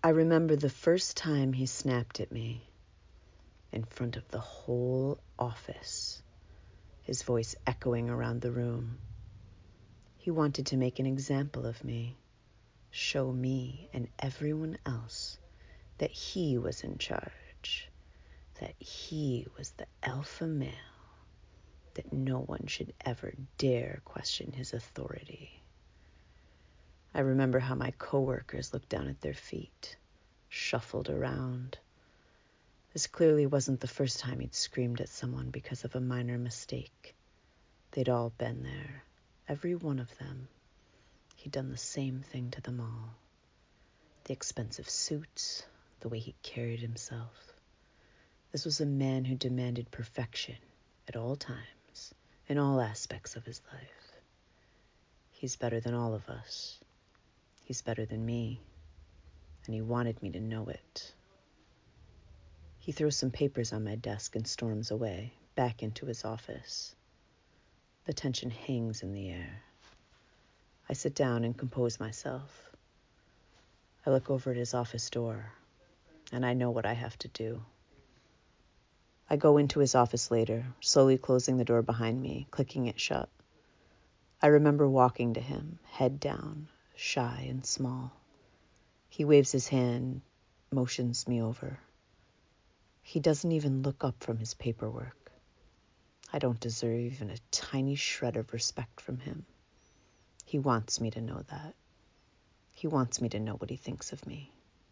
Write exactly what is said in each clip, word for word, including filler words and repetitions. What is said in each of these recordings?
I remember the first time he snapped at me in front of the whole office, his voice echoing around the room. He wanted to make an example of me, show me and everyone else that he was in charge, that he was the alpha male, that no one should ever dare question his authority. I remember how my coworkers looked down at their feet, shuffled around. This clearly wasn't the first time he'd screamed at someone because of a minor mistake. They'd all been there, every one of them. He'd done the same thing to them all. The expensive suits, the way he carried himself. This was a man who demanded perfection at all times, in all aspects of his life. He's better than all of us. He's better than me, and he wanted me to know it. He throws some papers on my desk and storms away, back into his office. The tension hangs in the air. I sit down and compose myself. I look over at his office door, and I know what I have to do. I go into his office later, slowly closing the door behind me, clicking it shut. I remember walking to him, head down, shy and small. He waves his hand, motions me over. He doesn't even look up from his paperwork. I don't deserve even a tiny shred of respect from him. He wants me to know that. He wants me to know what he thinks of me.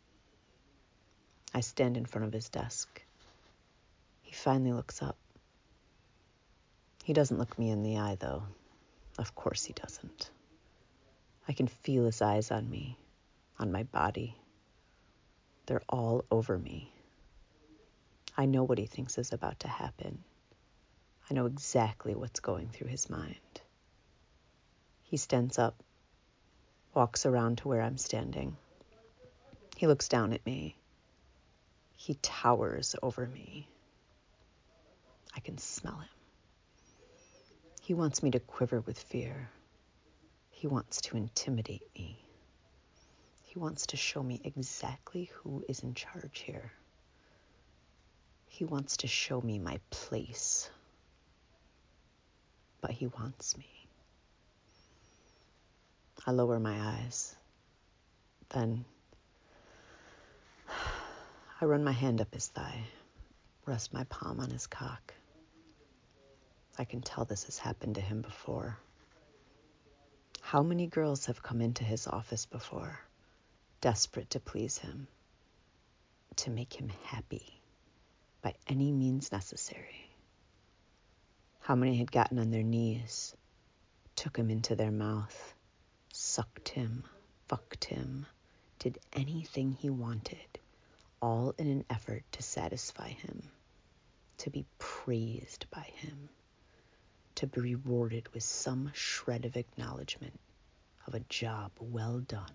I stand in front of his desk. He finally looks up. He doesn't look me in the eye, though. Of course he doesn't. I can feel his eyes on me, on my body. They're all over me. I know what he thinks is about to happen. I know exactly what's going through his mind. He stands up, walks around to where I'm standing. He looks down at me. He towers over me. I can smell him. He wants me to quiver with fear. He wants to intimidate me. He wants to show me exactly who is in charge here. He wants to show me my place. But he wants me. I lower my eyes. Then I run my hand up his thigh, rest my palm on his cock. I can tell this has happened to him before. How many girls have come into his office before, desperate to please him, to make him happy by any means necessary? How many had gotten on their knees, took him into their mouth, sucked him, fucked him, did anything he wanted, all in an effort to satisfy him, to be praised by him, to be rewarded with some shred of acknowledgement of a job well done.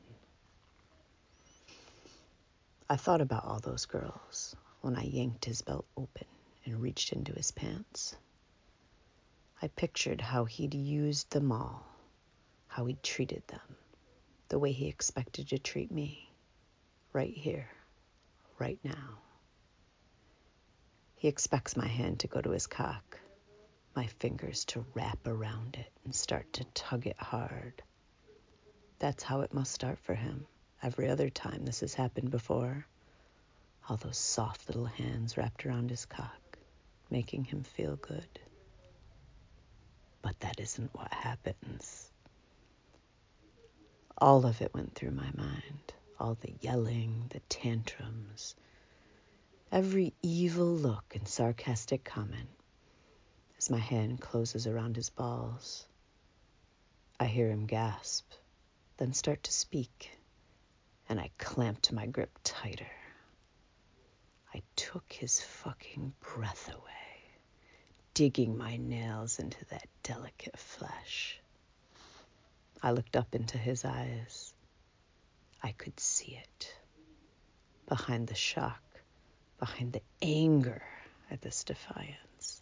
I thought about all those girls when I yanked his belt open and reached into his pants. I pictured how he'd used them all, how he'd treated them, the way he expected to treat me, right here, right now. He expects my hand to go to his cock, my fingers to wrap around it and start to tug it hard. That's how it must start for him. Every other time this has happened before, all those soft little hands wrapped around his cock, making him feel good. But that isn't what happens. All of it went through my mind. All the yelling, the tantrums, every evil look and sarcastic comment as my hand closes around his balls. I hear him gasp, then start to speak, and I clamped my grip tighter. I took his fucking breath away, digging my nails into that delicate flesh. I looked up into his eyes. I could see it. Behind the shock, behind the anger at this defiance,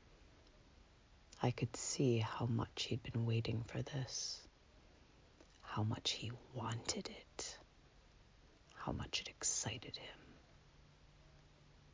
I could see how much he'd been waiting for this, how much he wanted it, how much it excited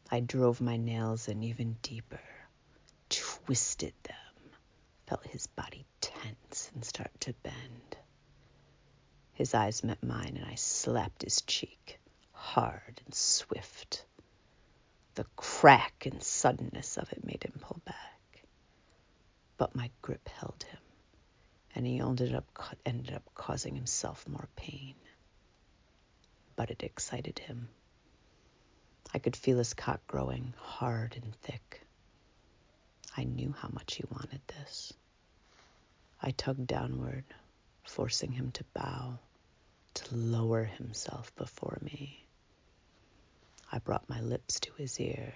I drove my nails in even deeper, twisted them, felt his body tense and start to bend. His eyes met mine, and I slapped his cheek, hard and swift. The crack and suddenness of it made him pull back. But my grip held him, and he ended up, ended up causing himself more pain. But it excited him. I could feel his cock growing hard and thick. I knew how much he wanted this. I tugged downward, forcing him to bow, to lower himself before me. I brought my lips to his ear.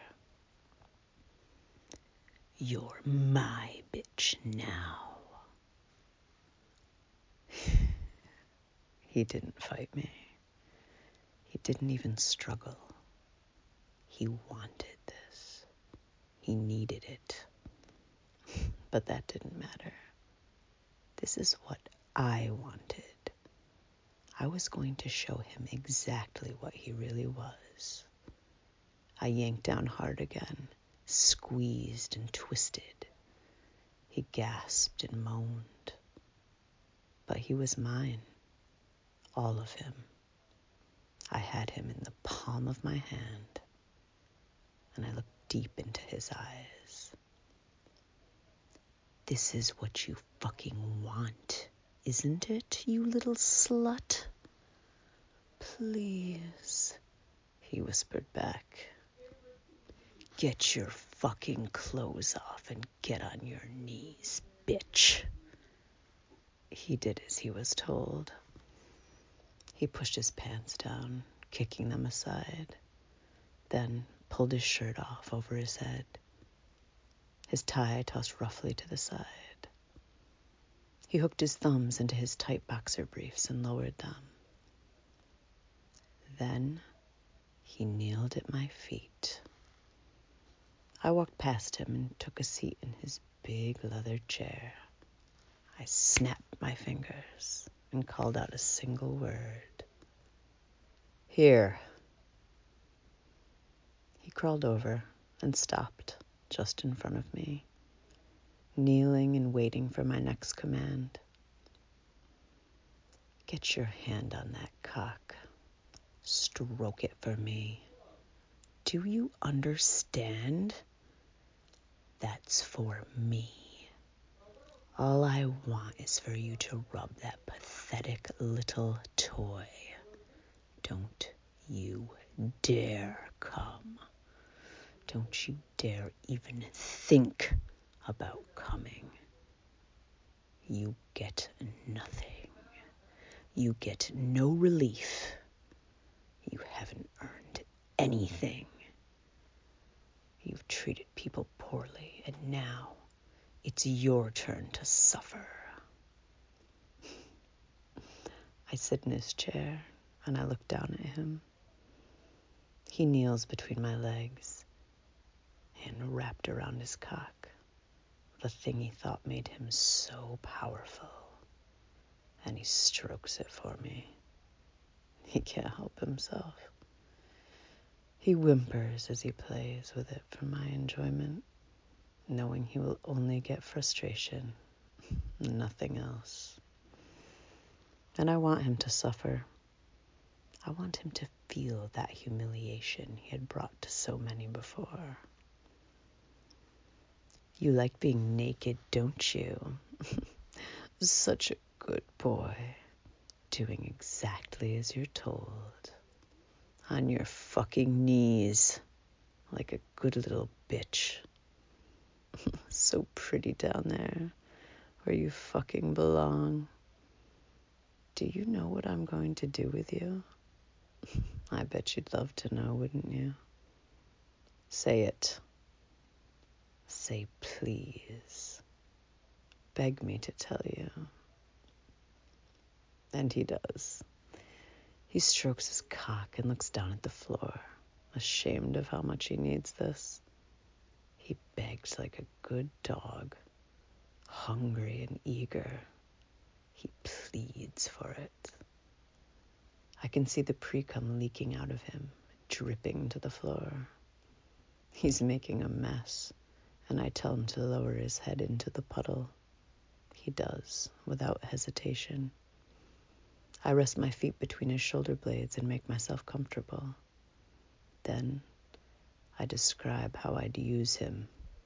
"You're my bitch now." He didn't fight me. He didn't even struggle. He wanted this. He needed it. But that didn't matter. This is what I wanted. I was going to show him exactly what he really was. I yanked down hard again, squeezed and twisted. He gasped and moaned. But he was mine, all of him. I had him in the palm of my hand, and I looked deep into his eyes. "This is what you fucking want, isn't it, you little slut?" "Please," he whispered back. "Get your fucking clothes off and get on your knees, bitch." He did as he was told. He pushed his pants down, kicking them aside, then pulled his shirt off over his head. His tie tossed roughly to the side. He hooked his thumbs into his tight boxer briefs and lowered them. Then he kneeled at my feet. I walked past him and took a seat in his big leather chair. I snapped my fingers and called out a single word. "Here." He crawled over and stopped just in front of me, kneeling and waiting for my next command. "Get your hand on that cock. Stroke it for me. Do you understand? That's for me. All I want is for you to rub that pathetic little toy. Don't you dare come. Don't you dare even think about coming. You get nothing. You get no relief. You haven't earned anything. You've treated people poorly, and now it's your turn to suffer." I sit in his chair, and I look down at him. He kneels between my legs, and wrapped around his cock, the thing he thought made him so powerful, and he strokes it for me. He can't help himself. He whimpers as he plays with it for my enjoyment, knowing he will only get frustration, nothing else. And I want him to suffer. I want him to feel that humiliation he had brought to so many before. "You like being naked, don't you? Such a good boy, doing exactly as you're told. On your fucking knees, like a good little bitch. So pretty down there, where you fucking belong. Do you know what I'm going to do with you? I bet you'd love to know, wouldn't you? Say it. Say please. Beg me to tell you." And he does. He strokes his cock and looks down at the floor, ashamed of how much he needs this. He begs like a good dog, hungry and eager. He pleads for it. I can see the pre-cum leaking out of him, dripping to the floor. He's making a mess, and I tell him to lower his head into the puddle. He does, without hesitation. I rest my feet between his shoulder blades and make myself comfortable. Then I describe how I'd use him.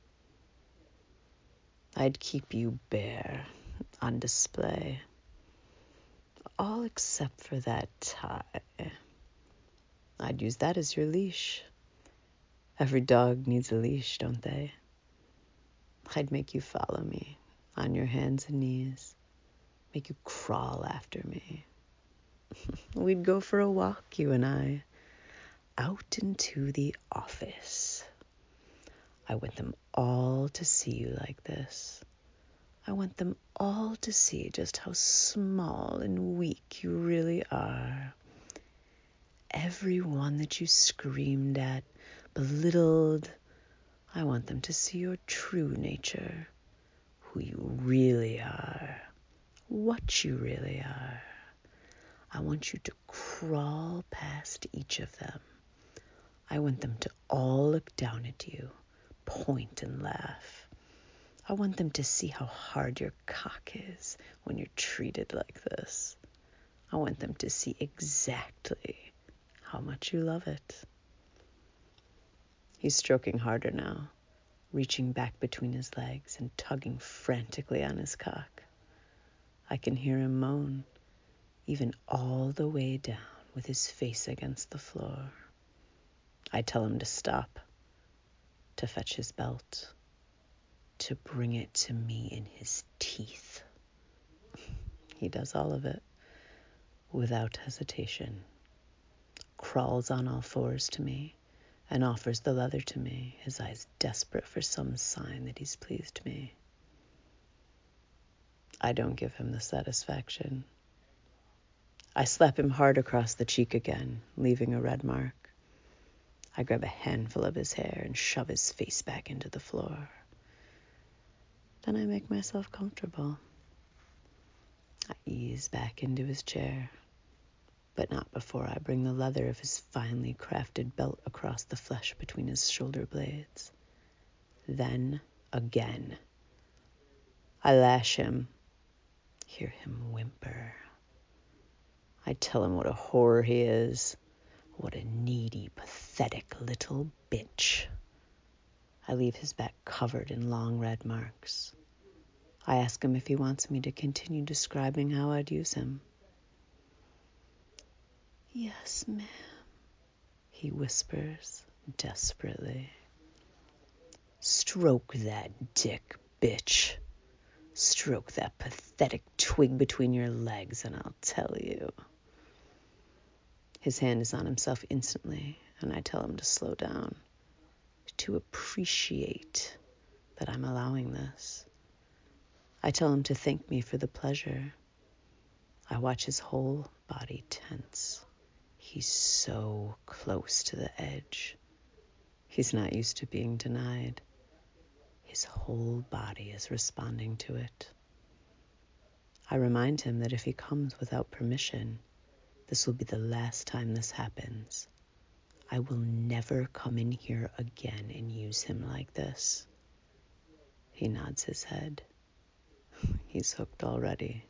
I'd keep you bare, on display, all except for that tie. I'd use that as your leash. Every dog needs a leash, don't they? I'd make you follow me on your hands and knees, make you crawl after me. We'd go for a walk, you and I, out into the office. I want them all to see you like this. I want them all to see just how small and weak you really are. Everyone that you screamed at, belittled, I want them to see your true nature, who you really are, what you really are. I want you to crawl past each of them. I want them to all look down at you, point and laugh. I want them to see how hard your cock is when you're treated like this. I want them to see exactly how much you love it. He's stroking harder now, reaching back between his legs and tugging frantically on his cock. I can hear him moan, even all the way down with his face against the floor. I tell him to stop, to fetch his belt, to bring it to me in his teeth. He does all of it without hesitation, crawls on all fours to me, and offers the leather to me, his eyes desperate for some sign that he's pleased me. I don't give him the satisfaction. I slap him hard across the cheek again, leaving a red mark. I grab a handful of his hair and shove his face back into the floor. Then I make myself comfortable. I ease back into his chair, but not before I bring the leather of his finely crafted belt across the flesh between his shoulder blades. Then again. I lash him, hear him whimper. I tell him what a horror he is, what a needy, pathetic little bitch. I leave his back covered in long red marks. I ask him if he wants me to continue describing how I'd use him. Yes, ma'am, he whispers desperately. Stroke that dick, bitch. Stroke that pathetic twig between your legs, and I'll tell you. His hand is on himself instantly, and I tell him to slow down, to appreciate that I'm allowing this. I tell him to thank me for the pleasure. I watch his whole body tense. He's so close to the edge. He's not used to being denied. His whole body is responding to it. I remind him that if he comes without permission, this will be the last time this happens. I will never come in here again and use him like this. He nods his head. He's hooked already.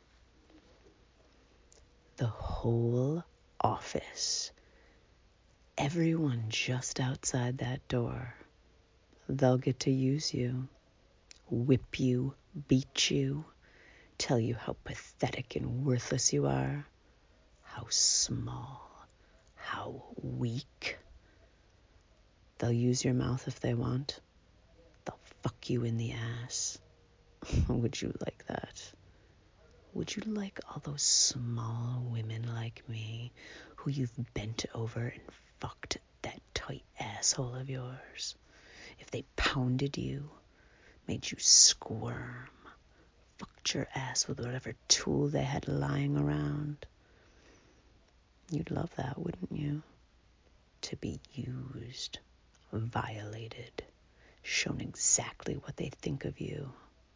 The whole office, everyone just outside that door, they'll get to use you, whip you, beat you, tell you how pathetic and worthless you are, how small, how weak. They'll use your mouth if they want. They'll fuck you in the ass. Would you like that? Would you like all those small women like me who you've bent over and fucked that tight asshole of yours? If they pounded you, made you squirm, fucked your ass with whatever tool they had lying around? You'd love that, wouldn't you? To be used, violated, shown exactly what they think of you.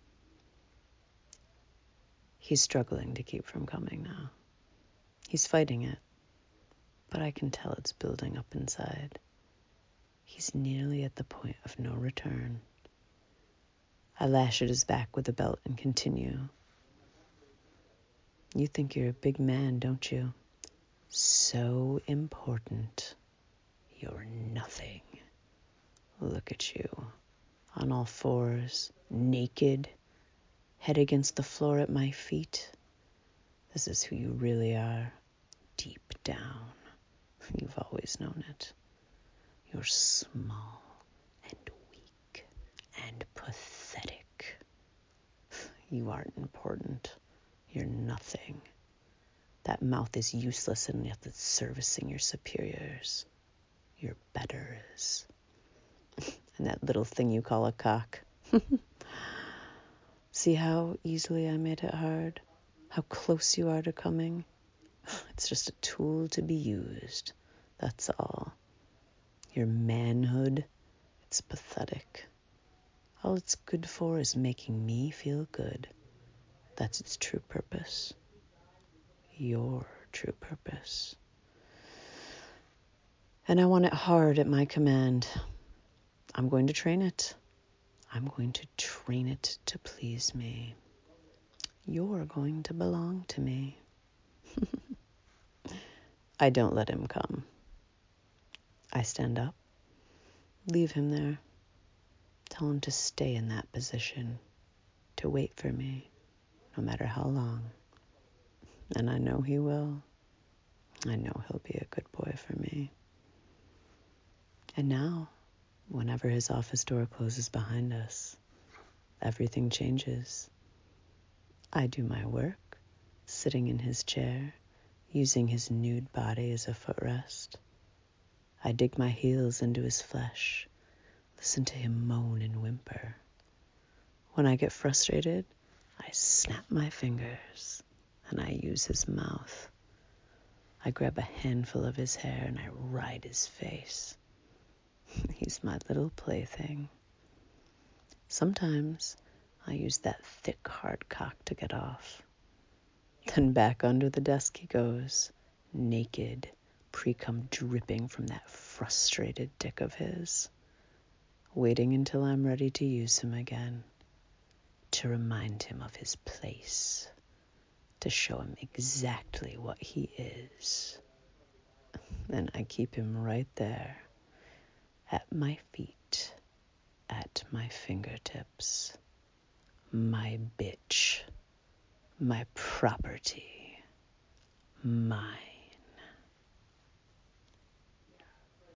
He's struggling to keep from coming now. He's fighting it, but I can tell it's building up inside. He's nearly at the point of no return. I lash at his back with a belt and continue. You think you're a big man, don't you? So important. You're nothing. Look at you, on all fours, naked, head against the floor at my feet. This is who you really are, deep down. You've always known it. You're small and weak and pathetic. You aren't important. You're nothing. That mouth is useless and yet it's servicing your superiors, your betters. And that little thing you call a cock. See how easily I made it hard? How close you are to coming? It's just a tool to be used. That's all. Your manhood, it's pathetic. All it's good for is making me feel good. That's its true purpose. Your true purpose. And I want it hard at my command. I'm going to train it. I'm going to train it to please me. You're going to belong to me. I don't let him come. I stand up, leave him there, tell him to stay in that position, to wait for me, no matter how long. And I know he will. I know he'll be a good boy for me. And now, whenever his office door closes behind us, everything changes. I do my work, sitting in his chair, using his nude body as a footrest. I dig my heels into his flesh, listen to him moan and whimper. When I get frustrated, I snap my fingers and I use his mouth. I grab a handful of his hair and I ride his face. He's my little plaything. Sometimes I use that thick, hard cock to get off. Then back under the desk he goes, naked, pre-cum dripping from that frustrated dick of his, waiting until I'm ready to use him again, to remind him of his place, to show him exactly what he is. And I keep him right there, at my feet, at my fingertips, my bitch, my property, mine.